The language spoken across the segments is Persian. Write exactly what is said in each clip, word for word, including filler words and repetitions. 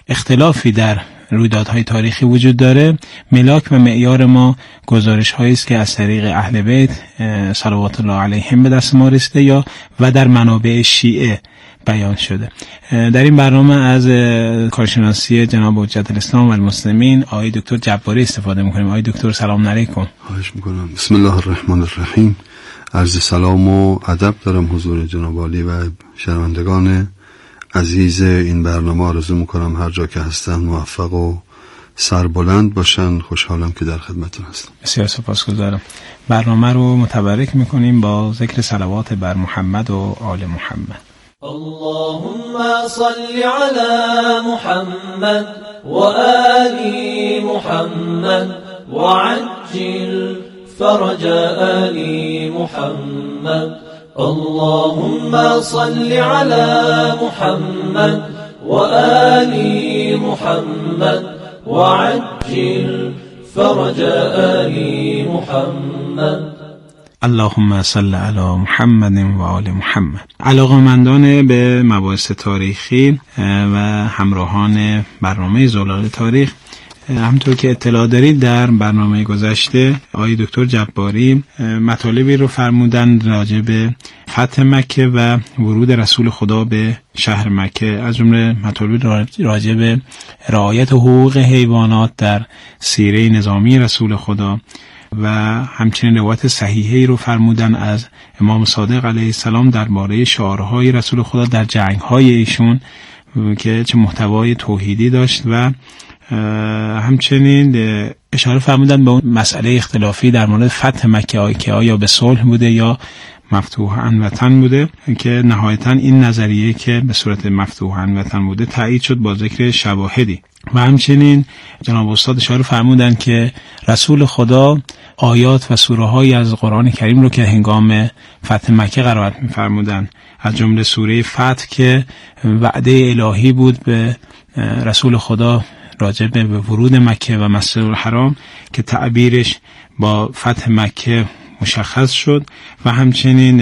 اختلافی در رویدادهای تاریخی وجود داره، ملاک و معیار ما گزارش هایی است که از طریق اهل بیت صلوات الله علیهم به دست ما رسیده یا و در منابع شیعه بیان شده. در این برنامه از کارشناسی جناب حجت الاسلام و المسلمین آقای دکتر جباری استفاده میکنیم. آقای دکتر سلام علیکم. خواهش میکنم. بسم الله الرحمن الرحیم. عرض سلام و ادب دارم حضور جناب عالی و شنوندگان عزیز این برنامه. آرزو میکنم هر جا که هستن موفق و سربلند باشن. خوشحالم که در خدمتتون هستم. بسیار سپاسگزارم. برنامه رو متبرک میکنیم با ذکر صلوات بر محمد و آل محمد. اللهم صل على محمد وآل محمد وعجل فرج آل محمد. اللهم صل على محمد وآل محمد وعجل فرج آل محمد. اللهم صل علی محمد و آل محمد. علاقه‌مندان به مباحث تاریخی و همراهان برنامه زلال تاریخ، همونطور که اطلاع دارید در برنامه گذشته آقای دکتر جباری مطالبی رو فرمودن راجع به فتح مکه و ورود رسول خدا به شهر مکه، از جمله مطالبی راجع به رعایت حقوق حیوانات در سیره نظامی رسول خدا و همچنین روایت صحیحی رو فرمودن از امام صادق علیه السلام درباره شعارهای رسول خدا در جنگ‌های ایشون که چه محتوای توحیدی داشت و همچنین اشاره فرمودن به اون مسئله اختلافی در مورد فتح مکه که آیا به صلح بوده یا مفتوحاً وطن بوده، که نهایتاً این نظریه که به صورت مفتوحاً وطن بوده تایید شد با ذکر شواهدی. و همچنین جناب استاد اشاره فرمودن که رسول خدا آیات و سوره های از قرآن کریم رو که هنگام فتح مکه قرائت می‌فرمودن، از جمله سوره فتح که وعده الهی بود به رسول خدا راجع به ورود مکه و مسجد الحرام که تعبیرش با فتح مکه مشخص شد، و همچنین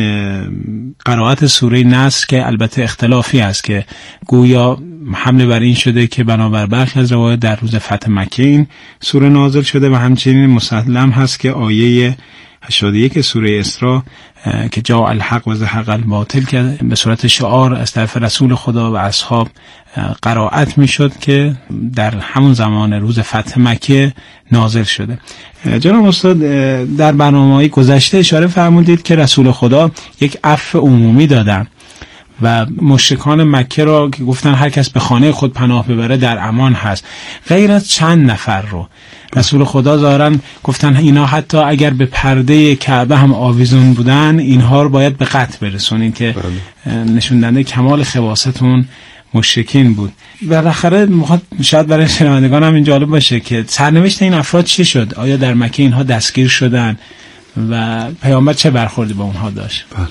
قرائت سوره نصر که البته اختلافی است که گویا حمله بر این شده که بنابر برخی از روایات در روز فتح مکه این سوره نازل شده، و همچنین مسلم هست که آیه هشتاد و یک سوره اسراء که جاء الحق و زهق الباطل که به صورت شعار از طرف رسول خدا و اصحاب قرائت میشد که در همون زمان روز فتح مکه نازل شده. جناب استاد در برنامه‌های گذشته اشاره فرمودید که رسول خدا یک عفو عمومی دادن و مشرکان مکه را که گفتن هر کس به خانه خود پناه ببره در امان هست، غیر از چند نفر رو رسول خدا ظاهراً گفتن اینا حتی اگر به پرده کعبه هم آویزون بودن اینها رو باید به قتل برسونین، که نشون دهنده کمال خواستون مشرکین بود. بالاخره شاید برای شنوندگان هم این جالب باشه که سرنوشت این افراد چی شد؟ آیا در مکه اینها دستگیر شدن و پیامبر چه برخوردی با اونها داشت؟ بله.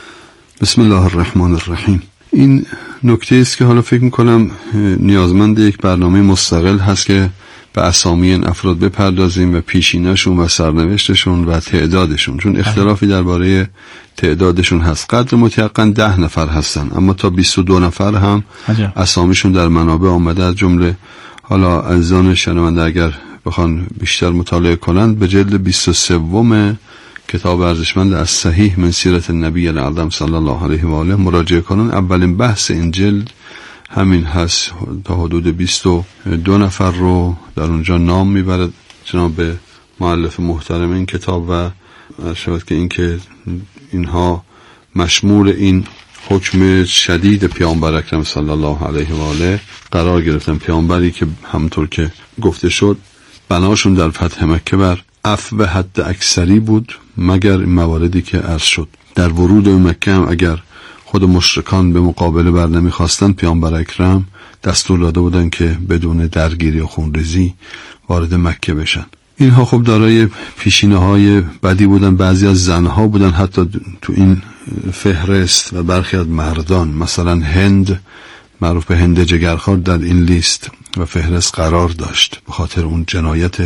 بسم الله الرحمن الرحیم. این نکته است که حالا فکر میکنم نیازمند یک برنامه مستقل هست که به اسامی این افراد بپردازیم و پیشینه‌شون و سرنوشتشون و تعدادشون، چون اختلافی درباره تعدادشون هست. قدر متيقن ده نفر هستن، اما تا بیست و دو نفر هم عجب. اسامیشون در منابع آمده، از جمله حالا عزیزان شنونده اگر بخوان بیشتر مطالعه کنند به جلد بیست و سه کتاب ارزشمند از صحیح من سیرت النبی الاعظم صلی الله علیه و آله مراجعه کنن. اولین بحث این جلد همین هست، تا حدود بیست و دو نفر رو در اونجا نام میبرد جناب مؤلف محترم این کتاب، و شاید که این که اینها مشمول این حکم شدید پیامبر اکرم صلی الله علیه و آله قرار گرفتن. پیامبری که همونطور که گفته شد بناشون در فتح مکه بر عفو حد اکثری بود، مگر این مواردی که عرض شد. در ورود به مکه هم اگر خود مشرکان به مقابله بر نمیخواستن، پیامبر اکرم دستور داده بودن که بدون درگیری و خونریزی وارد مکه بشن. اینها خب دارای پیشینه های بدی بودن. بعضی از زنها بودن حتی تو این فهرست و برخی از مردان، مثلا هند معروف به هند جگرخوار در این لیست و فهرست قرار داشت به خاطر اون جنایت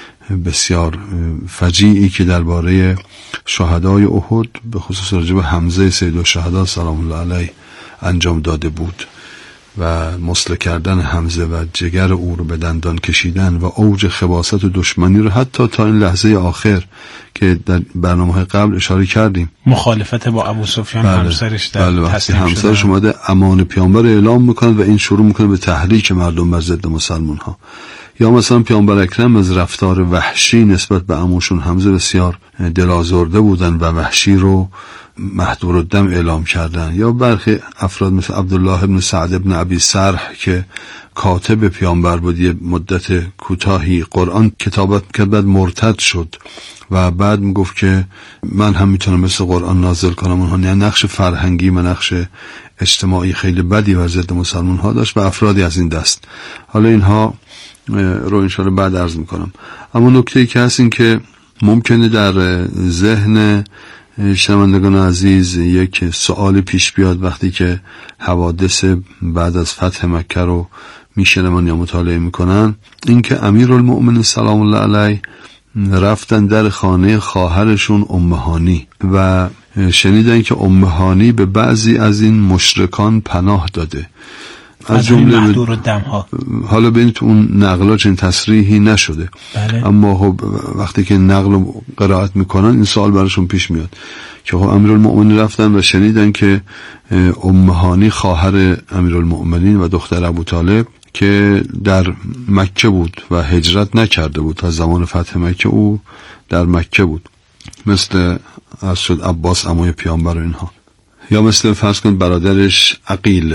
بسیار فجیعی که درباره شهدای احد به خصوص راجع به حمزه سید الشهدا سلام الله علیه انجام داده بود و مسله کردن حمزه و جگر او رو به دندان کشیدن و اوج خباثت و دشمنی رو حتی تا این لحظه آخر که در برنامه‌های قبل اشاره کردیم، مخالفت با ابو سفیان بله. همسرش در بله. تسلیم شدن، همسرش اومده امان پیامبر اعلام میکنه و این شروع میکنه به تحریک مردم بر ضد مسلمان ها. یا مثلا پیامبر اکرم از رفتار وحشی نسبت به عموشون حمزه بسیار دلازرده بودن و وحشی رو محدور الدم اعلام کردن. یا برخی افراد مثل عبدالله ابن سعد ابن ابی سرح که کاتب پیامبر بود، یه مدت کوتاهی قرآن کتابت کرد، بعد مرتد شد و بعد میگفت که من هم میتونم مثل قرآن نازل کنم. اونها یعنی نقش فرهنگی و نقش اجتماعی خیلی بدی بر ضد مسلمان ها داشت و افرادی از این دست. حالا اینها رو انشاءالله بعد عرض میکنم. اما نکته ای که هست این که ممکنه در ذهن شنوندگان عزیز یک سوال پیش بیاد وقتی که حوادث بعد از فتح مکه رو میشنون یا مطالعه میکنن، این که امیرالمؤمنین سلام الله علیه رفتن در خانه خواهرشون ام هانی و شنیدن که ام هانی به بعضی از این مشرکان پناه داده، از جمله محدور الدم ها. حالا ببینید اون نقلا چنین تصریحی نشده، بله. اما خب وقتی که نقل و قرائت میکنن این سوال براشون پیش میاد که خب امیرالمؤمنین رفتن و شنیدن که ام هانی خواهر امیرالمؤمنین و دختر ابوطالب که در مکه بود و هجرت نکرده بود، تا زمان فتح مکه او در مکه بود، مثل از شد عباس عموی پیامبر و اینها، یا مثل فرض کن برادرش عقیل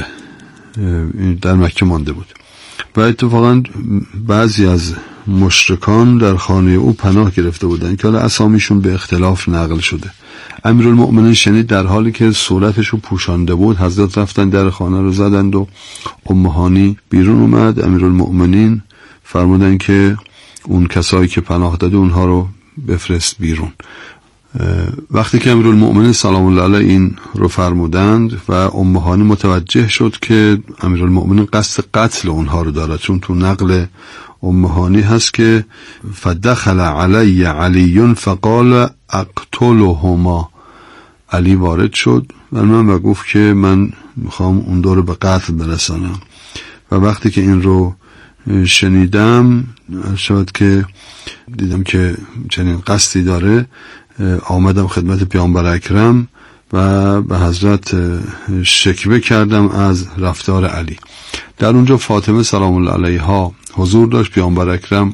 در مکه مانده بود. و اتفاقا بعضی از مشرکان در خانه او پناه گرفته بودند که حالا اسامیشون به اختلاف نقل شده. امیرالمؤمنین شنید در حالی که صورتش رو پوشانده بود، حضرت رفتن در خانه رو زدند و ام هانی بیرون اومد. امیرالمؤمنین فرمودن که اون کسایی که پناه داده اونها رو بفرست بیرون. وقتی که امیرالمؤمنین سلام الله علیه این رو فرمودند و ام هانی متوجه شد که امیرالمؤمنین قصد قتل اونها رو دارد، چون تو نقل ام هانی هست که فدخل علی علی فقال اقتلهما، علی وارد شد و من و گفت که من میخوام اون دو رو به قتل برسانم. و وقتی که این رو شنیدم شد که دیدم که چنین قصدی داره، آمدم خدمت پیامبر اکرم و به حضرت شکوه کردم از رفتار علی. در اونجا فاطمه سلام الله علیها حضور داشت. پیامبر اکرم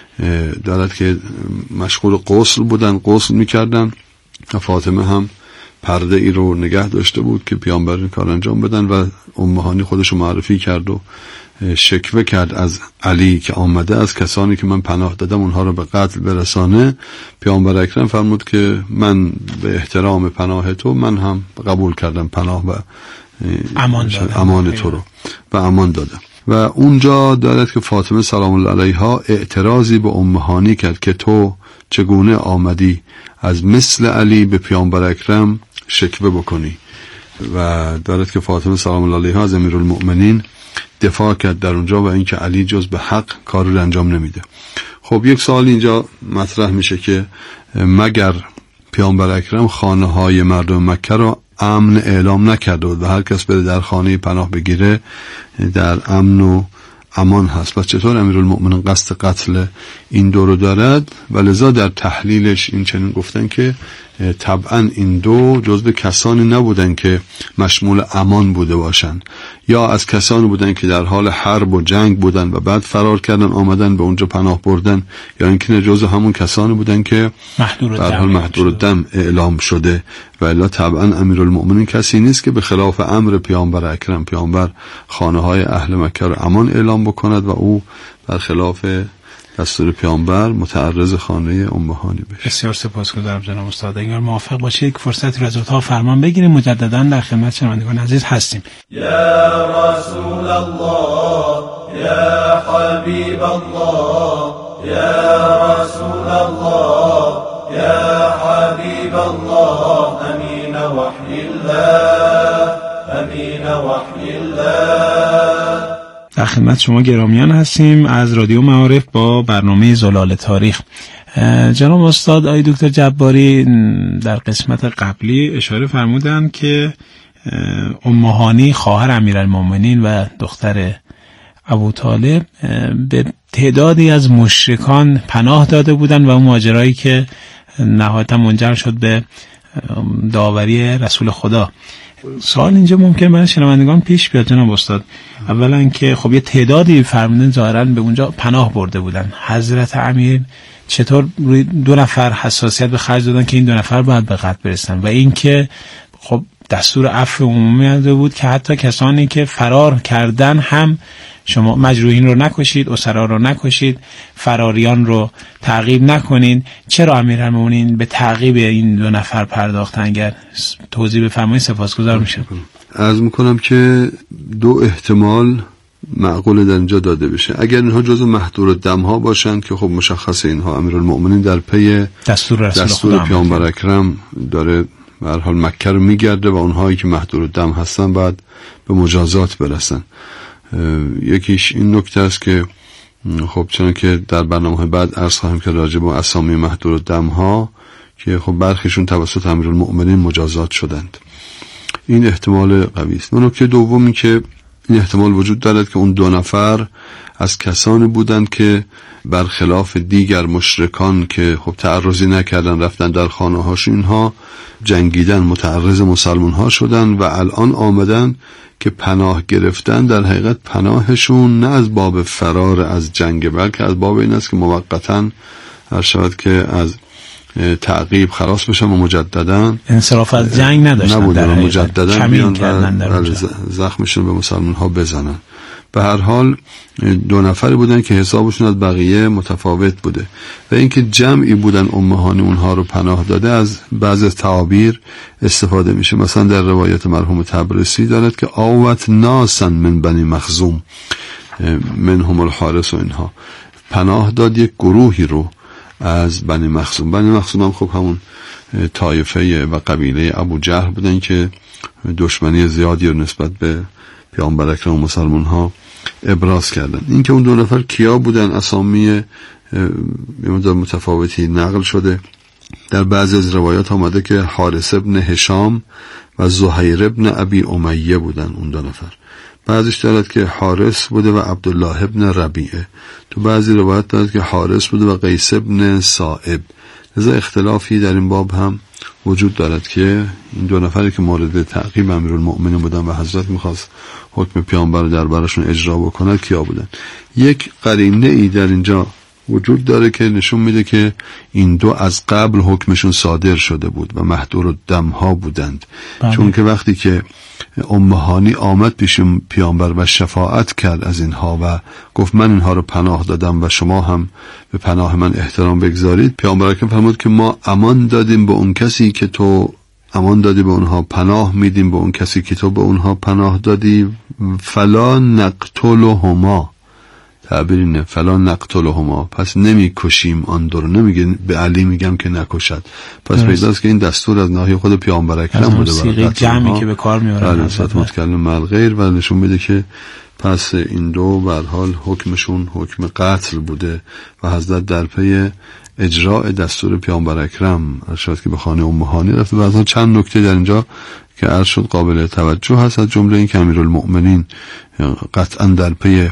دارد که مشغول غسل بودن، غسل میکردن و فاطمه هم پرده ای رو نگه داشته بود که پیامبر کار انجام بدن و ام هانی خودش رو معرفی کرد و شکوه کرد از علی که آمده از کسانی که من پناه دادم اونها رو به قتل برسانه. پیامبر اکرم فرمود که من به احترام پناه تو من هم قبول کردم پناه و امان, امان تو رو و امان دادم. و اونجا دارد که فاطمه سلام الله علیها اعتراضی به ام هانی کرد که تو چگونه آمدی از مثل علی به پیامبر اکرم شکوه بکنی، و دارد که فاطمه سلام الله علیها از امیرالمؤمنین دفاع کرد در اونجا و اینکه علی جز به حق کار رو انجام نمیده. خب یک سوال اینجا مطرح میشه که مگر پیامبر اکرم خانه های مردم مکه رو امن اعلام نکرده بود و هر کس بره در خانه پناه بگیره در امن و امان هست؟ پس چطور امیرالمؤمنین قصد قتل این دو رو دارد؟ و لذا در تحلیلش این چنین گفتن که طبعا این دو جزو کسانی نبودن که مشمول امان بوده باشن، یا از کسانی بودن که در حال حرب و جنگ بودن و بعد فرار کردن آمدن به اونجا پناه بردن، یا اینکه جزو همون کسانی بودن که در حال محدور الدم اعلام شده. و الا طبعا امیرالمؤمنین کسی نیست که به خلاف امر پیامبر اکرم پیامبر خانه های اهل مکه رو امان اعلام بکند و او بر خلاف دستور پیامبر متعرض خانه ام هانی بشه. بسیار سپاسگزارم جناب استاد. اگر موافق باشید یک فرصتی را از اتاق فرمان بگیریم، مجددا در خدمت شنوندگان عزیز هستیم. یا رسول الله، یا حبیب الله، یا رسول الله، یا حبیب الله، امین وحی الله، امین وحی الله. در خدمت شما گرامیان هستیم از رادیو معارف با برنامه زلال تاریخ. جناب استاد آقای دکتر جباری در قسمت قبلی اشاره فرمودند که ام هانی خواهر امیرالمومنین و دختر ابو طالب به تعدادی از مشرکان پناه داده بودند و اون ماجرایی که نهایتا منجر شد به داوری رسول خدا. سوال اینجا ممکن برای شنوندگان پیش بیاد جناب استاد. اولا که خب یه تعدادی فرمودن ظاهرا به اونجا پناه برده بودن، حضرت امیر چطور روی دو نفر حساسیت به خرج دادن که این دو نفر باید به قتل برسن؟ و اینکه خب دستور عفو عمومی داده بود که حتی کسانی که فرار کردن هم شما مجروحین رو نکشید، اسرا رو نکشید، فراریان رو تعقیب نکنید. چرا امیرالمومنین به تعقیب این دو نفر پرداختن؟ اگر توضیح بفرمایید سپاسگزار میشم. عرض میکنم که دو احتمال معقول در اینجا داده بشه. اگر اینها جزو محظور الدم ها باشند که خب مشخصه اینها امیرالمومنین در پی دستور رسول دستور پیامبر اکرم داره به هر حال مکه رو میگرده و اونهایی که محظور الدم هستن بعد به مجازات برسن. یکیش این نکته است که خب چون که در برنامه بعد عرض خواهیم که راجع به اسامی محظور الدم ها که خب برخیشون توسط امیرالمومنین مجازات شدند، این احتمال قوی است. نکته دومی که این احتمال وجود دارد که اون دو نفر از کسانی بودند که برخلاف دیگر مشرکان که خب تعرضی نکردن رفتن در خانه هاشون، اینها جنگیدن، متعرض مسلمان ها شدن و الان آمدن که پناه گرفتن. در حقیقت پناهشون نه از باب فرار از جنگ بلکه از باب این است که موقتاً هر شود که از تعقیب خلاص بشن و مجدداً انصراف از جنگ نداشتن، در مجدداً بیان و زخمشون به مسلمان ها بزنن. به هر حال دو نفری بودن که حسابشون از بقیه متفاوت بوده و اینکه جمعی بودن امهانی اونها رو پناه داده از بعض تعابیر استفاده میشه. مثلا در روایت مرحوم تبرسی دارد که آوت ناسن من بنی مخزوم منهم الحارس و اینها، پناه داد یک گروهی رو از بنی مخزوم. بنی مخزوم هم خب همون طایفه و قبیله ابو جهل بودن که دشمنی زیادی رو نسبت به پیامبر اکرم و مسلمان ها ابراز کردن. این که اون دو نفر کیا بودن اسامی متفاوتی نقل شده. در بعضی از روایات آمده که حارث ابن هشام و زهیر ابن ابی امیه بودن اون دو نفر. بعضیش دارد که حارث بوده و عبدالله ابن ربیعه. تو بعضی روایات دارد که حارث بوده و قیس ابن صائب. لذا اختلافی در این باب هم وجود دارد که این دو نفری که مورد تعقیب امیرالمومنین بودن و حضرت میخواست حکم پیامبر در براشون اجرا بکنه کیا بودن. یک قرینه ای در اینجا وجود داره که نشون میده که این دو از قبل حکمشون صادر شده بود و محظور الدم ها بودند. بله. چون که وقتی که ام هانی آمد پیش پیامبر و شفاعت کرد از اینها و گفت من اینها رو پناه دادم و شما هم به پناه من احترام بگذارید، پیامبر اکرم فرمود که ما امان دادیم به اون کسی که تو امان دادی به اونها، پناه میدیم به اون کسی که تو به اونها پناه دادی. فلا نقتلهما، تعبیر اینه، فلا نقتلهما، پس نمی کشیم آن دو رو. نمیگه به علی میگم که نکشد. پس پیداست که این دستور از ناحیه خود پیامبر اکرم بوده. سیغه جمعی که به کار میارن حضرت متکلم مع الغیر و نشون میده که پس این دو به هر حال حکمشون حکم قتل بوده و حضرت در پی اجراء دستور پیامبر اکرم ارشاد که به خانه ام هانی رفته. بعضا چند نکته در اینجا که عرض شد قابل توجه هست، از جمله این که امیرالمومنین قطعا در پی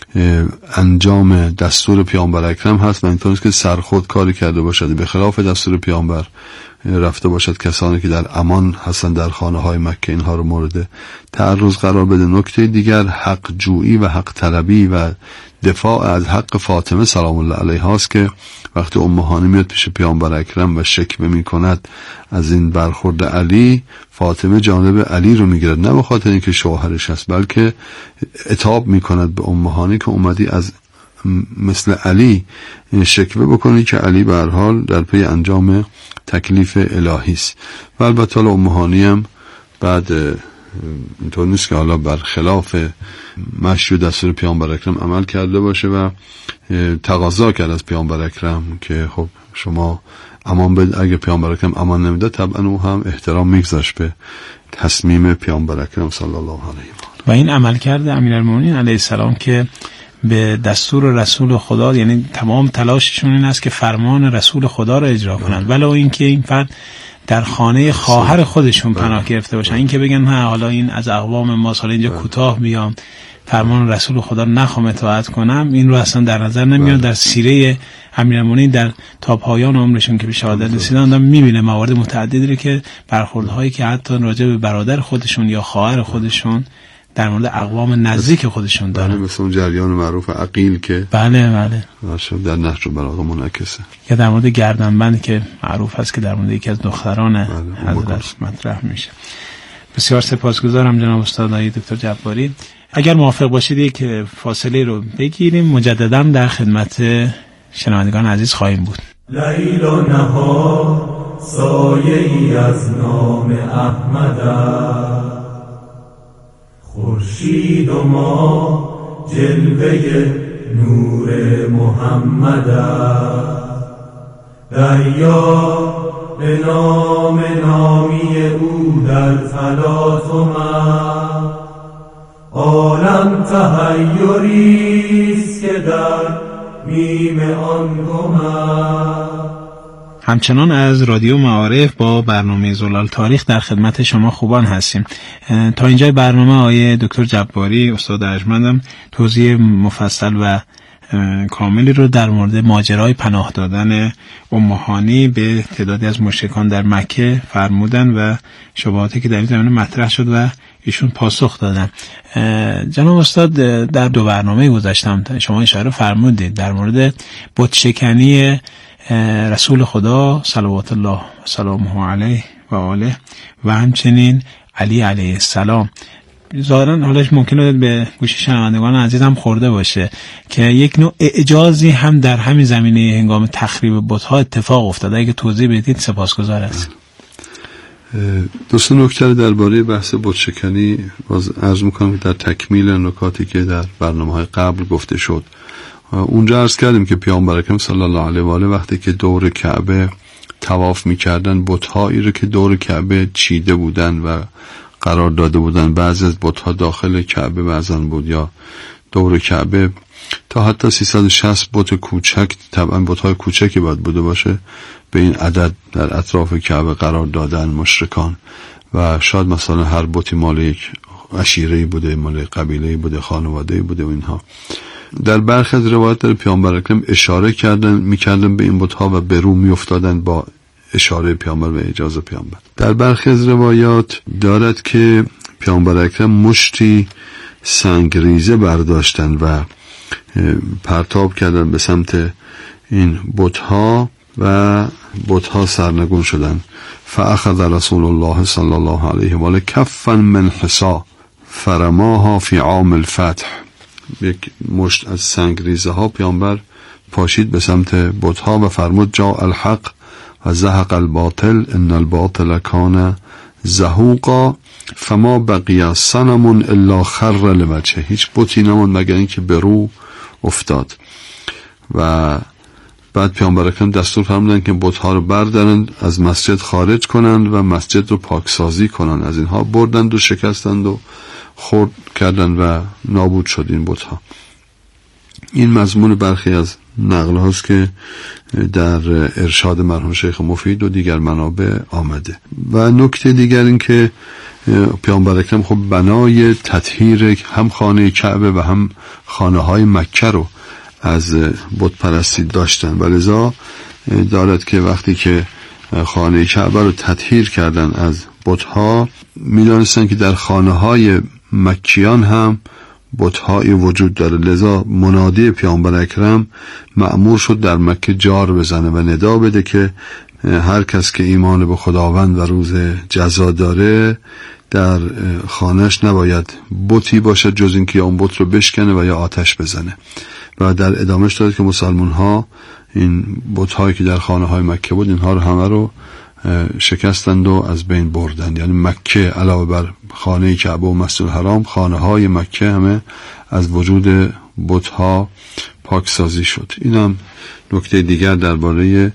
انجام دستور پیامبر اکرم هست و اینطور است که سرخود کاری کرده باشد به خلاف دستور پیامبر رفته باشد کسانی که در امان هستن در خانه های مکه اینها رو مورد تعرض قرار بده. نکته دیگر حق جویی و حق طلبی و دفاع از حق فاطمه سلام الله علیها است که وقتی ام هانی میاد پیش پیامبر اکرم و شکوه میکند از این برخورد علی، فاطمه جانب علی رو میگیرد، نه به خاطر اینکه شوهرش است بلکه عتاب میکند به ام هانی که اومدی از مثل علی شکوه بکنی که علی به هر حال در پی انجام تکلیف الهی است. و البته ام هانی هم بعد اینطور نیست که حالا برخلاف مشروع دستور پیامبر اکرم عمل کرده باشه و تقاضا کرد از پیامبر اکرم که خب شما امان بده. اگه پیامبر اکرم امان نمیده طبعا او هم احترام میگذاشت به تصمیم پیامبر اکرم صلی الله علیه و و این عمل کرده امیرالمومنین علیه السلام که به دستور رسول خدا، یعنی تمام تلاششون این است که فرمان رسول خدا رو اجرا کنند، ولی اینکه این فرد در خانه خواهر خودشون پناه گرفته باشن. این که بگن ها حالا این از اقوام ما، حالا اینجا کوتاه بیام فرمان رسول خدا نخوام اطاعت کنم، این رو اصلا در نظر نمیاد. در سیره امیرالمومنین در تا پایان عمرشون که به شهادت رسیدن آدم میبینه موارد متعددی که برخوردهایی که حتی راجع به برادر خودشون یا خواهر خودشون در مورد اقوام نزدیک خودشون دارن. بله، مثل اون جریان معروف عقیل که بله بله در نهج البلاغه منعکسه، یا در مورد گردنبند که معروف است که در مورد یکی از دختران حضرت مطرح میشه. بسیار سپاسگزارم جناب استاد آقای دکتر جباری. اگر موافق باشید یک فاصله رو بگیریم، مجددا در خدمت شنوندگان عزیز خواهیم بود. لیل و نهار سایه ای از نام احمد است، خورشید و ما جلوه نور محمد است، دریا به نام نامی او در تلاطم است، عالم تحیریست که در میم آن گم است. همچنان از رادیو معارف با برنامه زلال تاریخ در خدمت شما خوبان هستیم. تا اینجای برنامه آقای دکتر جباری استاد ارجمندم توضیح مفصل و کاملی رو در مورد ماجرای پناه دادن ام هانی به تعدادی از مشرکان در مکه فرمودن و شبهاتی که در این زمینه مطرح شد و ایشون پاسخ دادن. جناب استاد در دو برنامه گذاشتم شما اشاره فرمودید در مورد بت شکنی رسول خدا صلوات الله و سلامه علیه و آله و همچنین علی علیه السلام. ظاهرا حالش ممکنه به گوش شنوندگان عزیزم خورده باشه که یک نوع اعجازی هم در همین زمینه هنگام تخریب بت‌ها اتفاق افتاده. اگه توضیح بدید سپاسگزار هستم. دوست نکته درباره بحث بت شکنی باز عرض میکنم در تکمیل نکاتی که در برنامه‌های قبل گفته شد. اونجا عرض کردیم که پیامبر اکرم صلی الله علیه و آله وقتی که دور کعبه طواف میکردن، بت‌هایی رو که دور کعبه چیده بودن و قرار داده بودن، بعضی از بت‌ها داخل کعبه بعضن بود یا دور کعبه، تا حتی سیصد و شصت بت کوچک، طبعا بت‌های کوچکی باید بوده باشه، به این عدد در اطراف کعبه قرار دادن مشرکان و شاید مثلا هر بتی مال یک عشیره‌ای بوده، مال قبیله‌ای بوده، خانواده‌ای بوده و اینها. در برخی از روایات در پیامبر اکرم اشاره کردن می‌کردن به این بت‌ها و به رو می‌افتادن با اشاره پیامبر و اجازه پیامبر. در برخی از روایات دارد که پیامبر اکرم مشتی سنگریزه برداشتن و پرتاب کردن به سمت این بت‌ها و بت‌ها سرنگون شدن. فاخذ رسول الله صلی الله علیه و آله کفا من حصا فرماها فی عام الفتح. یک مشت از سنگریزه ها پیامبر پاشید به سمت بت‌ها و فرمود جاء الحق و زهق الباطل ان الباطل کان زهوقا فما بقی صنم الا خر لوجهه. هیچ بتی نماند مگر اینکه به رو افتاد. و بعد پیامبر اکرم دستور فرمودن که بت‌ها رو بردارند از مسجد خارج کنند و مسجد رو پاکسازی کنند. از اینها بردند و شکستند و خرد کردند و نابود شد این بت‌ها. این مضمون برخی از نقل هاست که در ارشاد مرحوم شیخ مفید و دیگر منابع آمده. و نکته دیگر این که پیامبر اکرم خب بنای تطهیر هم خانه کعبه و هم خانه های مکه رو از بت پرستی داشتن و لذا دارد که وقتی که خانه کعبه رو تطهیر کردن از بت‌ها، می‌دانستن که در خانه های مکیان هم بت‌هایی وجود داره. لذا منادی پیامبر اکرم مأمور شد در مکه جار بزنه و ندا بده که هر کس که ایمان به خداوند و روز جزا داره در خانهش نباید بتی باشد جز اینکه اون بت رو بشکنه و یا آتش بزنه. و در ادامهش داد که مسلمان ها این بت‌هایی که در خانه های مکه بود اینها رو همه رو شکستند و از بین بردند. یعنی مکه علاوه بر خانه کعبه و مسجد الحرام، خانه های مکه همه از وجود بت‌ها پاکسازی شد. این هم نکته دیگر درباره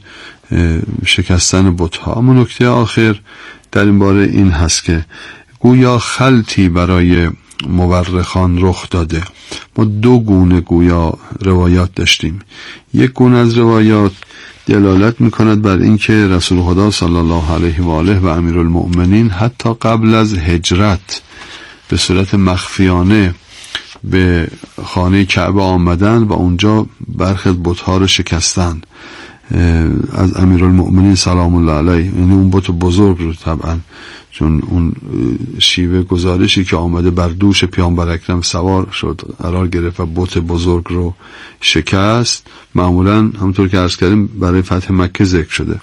شکستن بت‌ها. اما نکته آخر در این باره این هست که گویا خلطی برای مورخان رخ داده. ما دو گونه گویا روایات داشتیم. یک گونه از روایات دلالت میکند بر اینکه رسول خدا صلی الله علیه و آله و امیرالمؤمنین حتی قبل از هجرت به صورت مخفیانه به خانه کعبه آمدن و اونجا برخی بت‌ها رو شکستن. از امیرالمؤمنین سلام الله علیه، یعنی اون بت بزرگ رو طبعا، چون اون شیوه گزارشی که آمده بر دوش پیامبر اکرم سوار شد قرار گرفت و بت بزرگ رو شکست، معمولا همونطور که عرض کردیم برای فتح مکه ذکر شده،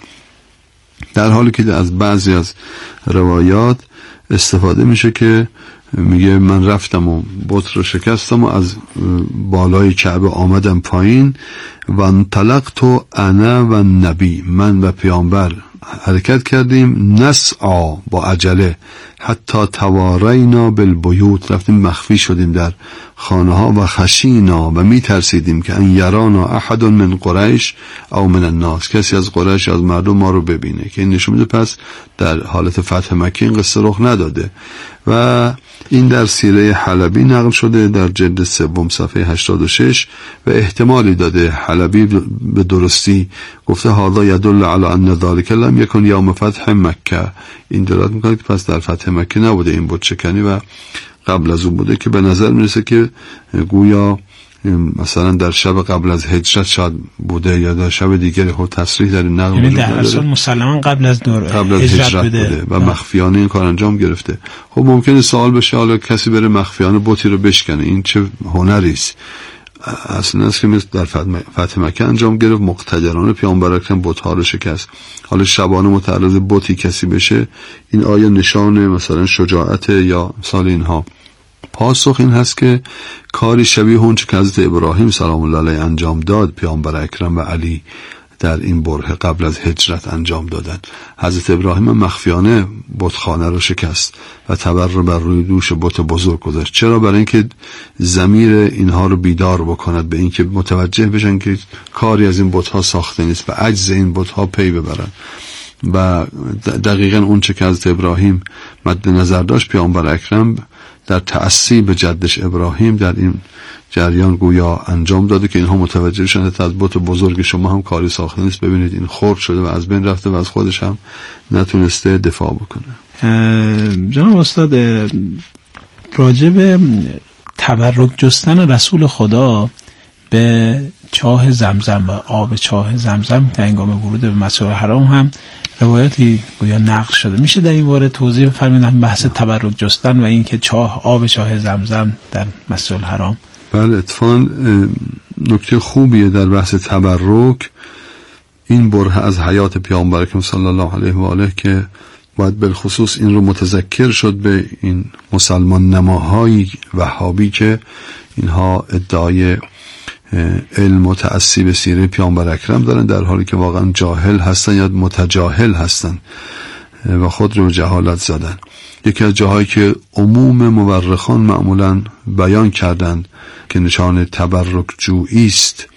در حالی که از بعضی از روایات استفاده میشه که میگه من رفتم و بت رو شکستم و از بالای کعبه آمدم پایین و انطلقت انا و نبی، من و پیامبر حرکت کردیم نسعا با عجله حتی توارینا بالبیوت، رفتیم مخفی شدیم در خانه ها و خشینا و می ترسیدیم که ان یرانا احد من قریش او من الناس، کسی از قریش از مردم ما رو ببینه، که این نشون میده پس در حالت فتح مکه این قصه رخ نداده. و این در سیره حلبی نقل شده در جلد سوم صفحه هشتاد و شش و احتمالی داده حلبی به درستی، گفته هذا یدل علی ان ذلک لم یکن یوم فتح مکه، این دلالت میکنه که پس در فتح مکه نبوده این بت شکنی و قبل از اون بوده، که به نظر میرسه که گویا مثلا در شب قبل از هجرت شاید بوده یا در شب دیگری، خود تصریح در این نقل یعنی در اصل مسلمان قبل از دور قبل از هجرت, هجرت بوده, بوده و مخفیانه این کار انجام گرفته. خب ممکنه سوال بشه حالا کسی بره مخفیانه بتی رو بشکنه، این چه هنری است؟ اصلا است که مثل در فتح مکه انجام گرفت، مقتدرانه پیامبر اکرم بت‌ها رو شکست. حالا شبانه متعرض بتی کسی بشه، این آیا نشانه مثلا شجاعت یا مثال اینها؟ پاسخ این هست که کاری شبیه اون که حضرت ابراهیم سلام الله علیه انجام داد پیامبر اکرم و علی در این بره قبل از هجرت انجام دادن. حضرت ابراهیم مخفیانه بتخانه رو شکست و تبر رو بر روی دوش بت بزرگ گذاشت. چرا؟ برای اینکه ضمیر اینها رو بیدار بکند به اینکه متوجه بشن که کاری از این بت‌ها ساخته نیست و عجز این بت‌ها پی ببرن. و دقیقاً اون چه که حضرت ابراهیم مد نظر داشت پیامبر اکرم در تأسی به جدش ابراهیم در این جریان گویا انجام داده که اینها متوجه شدن از بت بزرگ شما هم کاری ساخته نیست، ببینید این خرد شده و از بین رفته و از خودش هم نتونسته دفاع بکنه. جناب استاد، راجع به تبرک جستن رسول خدا به چاه زمزم و آب چاه زمزم در هنگام ورود به مسجد حرام هم روایتی گویا نقل شده، میشه در این باره توضیح بفرمایید بحث تبرک جستن و اینکه چاه آب چاه زمزم در مسجد حرام؟ بله، اتفاقاً نکته خوبیه در بحث تبرک این بره از حیات پیامبر اکرم صلی الله علیه و آله که باید بالخصوص این رو متذکر شد به این مسلمان نماهای وهابی که اینها ادعای علم و تأسی به سیره پیامبر اکرم دارن، در حالی که واقعا جاهل هستن یا متجاهل هستن و خود رو جهالت زدن. یکی از جاهایی که عموم مورخان معمولا بیان کردن که نشان تبرک جویی است،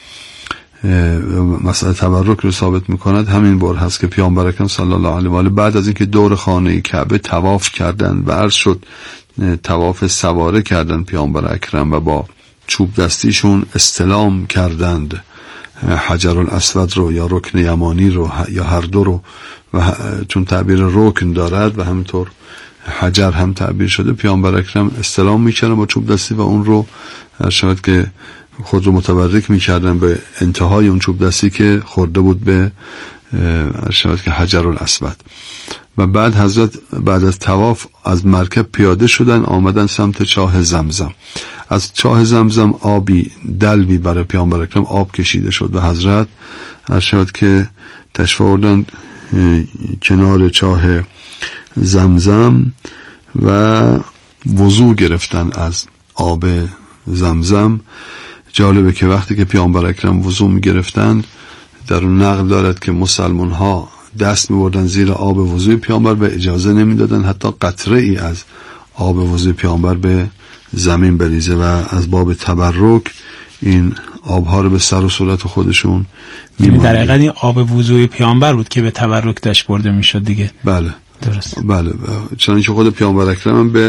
مسئله تبرک رو ثابت میکند، همین بار هست که پیامبر اکرم صلی الله علیه و آله بعد از اینکه دور خانه کعبه طواف کردن و عرض شد طواف سواره کردن پیامبر اکرم و با چوب دستیشون استلام کردند حجر الاسود رو یا رکن یمانی رو یا هر دو رو، و چون تعبیر رکن دارد و همینطور حجر هم تعبیر شده، پیامبر اکرم استلام میکردن با چوب دستی و اون رو شاید که خود رو متبرک میکردن به انتهای اون چوب دستی که خورده بود به شاید که حجر الاسود. و بعد حضرت بعد از طواف از مرکب پیاده شدن آمدن سمت چاه زمزم. از چاه زمزم آبی دلوی برای پیامبر اکرم آب کشیده شد و حضرت ارشاد که تشریف آوردن کنار چاه زمزم و وضو گرفتن از آب زمزم. جالبه که وقتی که پیامبر اکرم وضو می گرفتن در اون نقل دارد که مسلمان ها دست می بردن زیر آب وضوی پیامبر و اجازه نمی دادن حتی قطره ای از آب وضوی پیامبر به زمین بریزه و از باب تبرک این آبها رو به سر و صورت خودشون می در حقیقت این آب وضوی پیامبر بود که به تبرک داشت برده می شد دیگه. بله درست. بله، چنانچه خود پیامبر اکرم به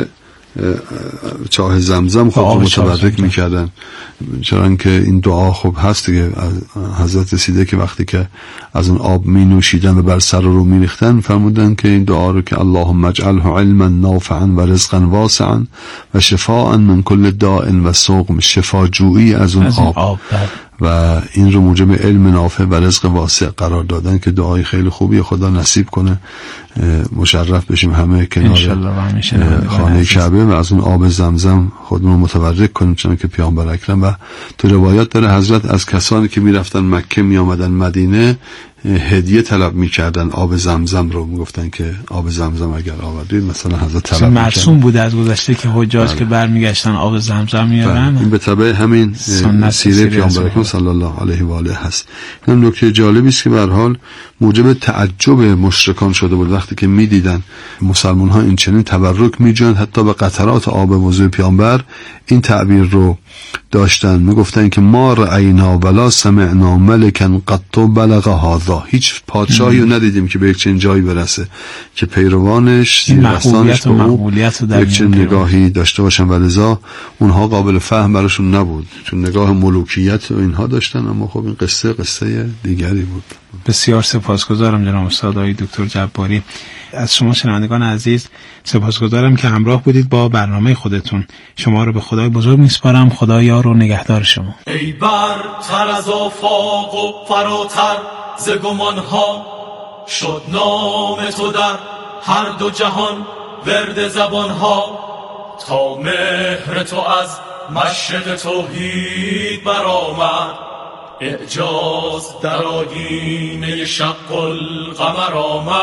چاه زمزم خود رو متبرک میکردن، چرا که این دعا خوب هست دیگه. حضرت رسیده که وقتی که از اون آب می نوشیدن و بر سر رو می ریختن فرمودن که این دعا رو که اللهم اجعله علما نافعا و رزقا واسعا و شفاء من کل داء و سقم، شفا جویی از اون آب, آب و این رو موجب علم نافع و رزق واسع قرار دادن که دعای خیلی خوبی. خدا نصیب کنه مشرف بشیم همه کنار خانه کعبه و از اون آب زمزم خودمون متبرک کنیم، چون که پیامبر اکرم و تو روایات داره حضرت از کسانی که میرفتن مکه می آمدن مدینه هدیه طلب میکردن آب زمزم رو، میگفتن که آب زمزم اگر آوردید مثلا حضرت طلب میکردن. مرسوم بوده از گذشته که حجاج که برمیگشتن آب زمزم میارن. این به تبع همین سیره پیامبر اکرم صلی الله علیه و آله هست. این نکته جالبی است که به هر حال موجب تعجب مشرکان شده بود وقتی که میدیدن مسلمان ها این چنین تبرک میجویند، حتی به قطرات آب وضوء پیامبر این تعبیر رو داشتن، میگفتن که ما رأینا ولا سمعنا ملکا قط بلغ هذا، هیچ پادشاهی رو ندیدیم که به یک چنین جایی برسه که پیروانش زیرستانش به او یک چنین نگاهی داشته باشن، ولذا اونها قابل فهم براشون نبود چون نگاه ملوکیت و اینها داشتن. اما خب این قصه قصه دیگری بود. بسیار سپاسگزارم جناب استاد آقای دکتر جباری. از شما شنوندگان عزیز سپاسگزارم که همراه بودید با برنامه خودتون. شما رو به خدای بزرگ میسپارم. خدا یار و نگهدار شما. ای برتر از آفاق و فراتر ز گمانها، شد نام تو در هر دو جهان ورد زبانها، تا مهر تو از مشرق توحید برآمد، اعجاز در آیینه شق القمر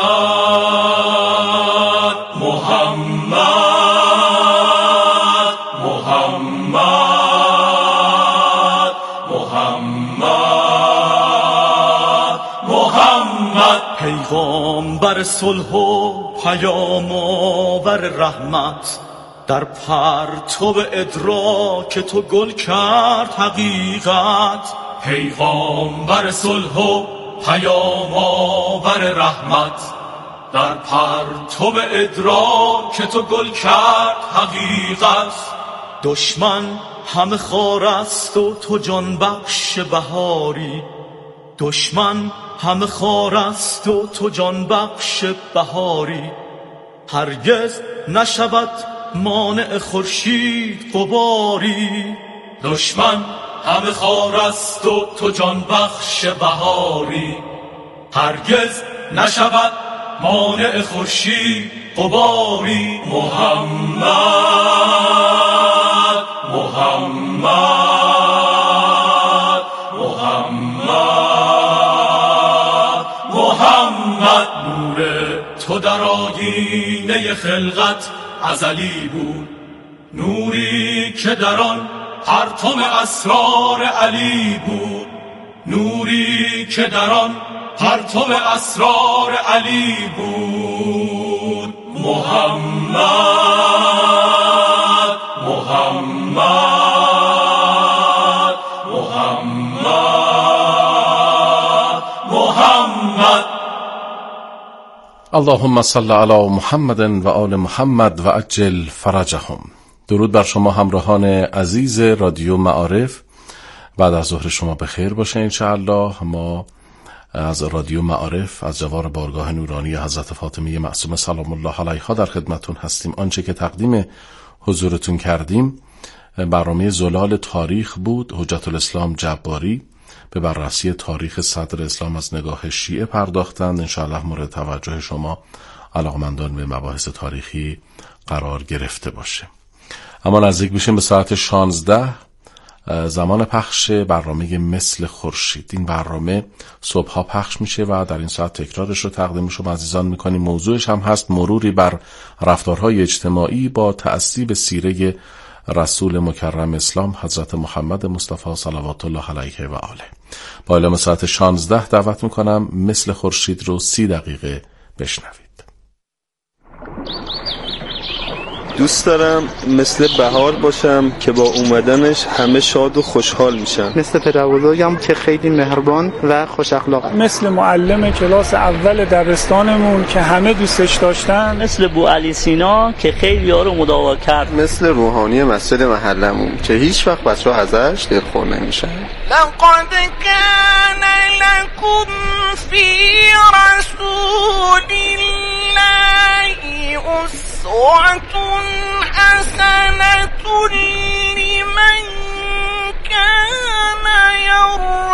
آمد. محمد محمد محمد محمد، پیغامبر صلح و پیام آور رحمت، در پرتو ادراک تو گل کرد حقیقت. پیغامبر صلح و پیام آور رحمت، در پرتو ادراک تو گل کرد حقیقت. دشمن همه خار است و تو جان بخش بهاری، دشمن همه خار است و تو جان بخش بهاری. هرگز نشود مانع خورشید غباری، دشمن همه خار است و تو جان بخش بهاری. هرگز نشود مانع خورشید غباری. محمد محمد محمد محمد، نور تو در آیینه خلقت ازلی بود، نوری که در آن پرتم اسرار علی بود، نوری که در آن پرتم اسرار علی بود. محمد محمد محمد محمد. اللهم صل علی محمد و آل محمد و عجل فرجهم. درود بر شما همراهان عزیز رادیو معارف. بعد از ظهر شما بخیر باشه انشاءالله. ما از رادیو معارف از جوار بارگاه نورانی حضرت فاطمه معصومه سلام الله علیها در خدمتون هستیم. آنچه که تقدیم حضورتون کردیم برنامه زلال تاریخ بود. حجت الاسلام جباری به بررسی تاریخ صدر اسلام از نگاه شیعه پرداختند. انشاءالله مورد توجه شما علاقمندان به مباحث تاریخی قرار گرفته باشه. اما نزدیک میشیم به ساعت شانزده، زمان پخش برنامه مثل خورشید. این برنامه صبحها پخش میشه و در این ساعت تکرارش رو تقدیم شما عزیزان میکنیم. موضوعش هم هست مروری بر رفتارهای اجتماعی با تأثیر به سیره رسول مکرم اسلام حضرت محمد مصطفی صلوات الله علیه و آله. با اعلام ساعت شانزده دعوت میکنم مثل خورشید رو سی دقیقه بشنوید. دوست دارم مثل بهار باشم که با اومدنش همه شاد و خوشحال میشن. مثل پدربزرگم که خیلی مهربان و خوش اخلاق. مثل معلم کلاس اول دبستانمون که همه دوستش داشتن. مثل بو علی سینا که خیلی یارو مداوا کرد. مثل روحانی مسجد محلمون که هیچ وقت بچه‌ها ازش دلخور نمیشن. لقد كان لكم في رسول الله أسوة حسنة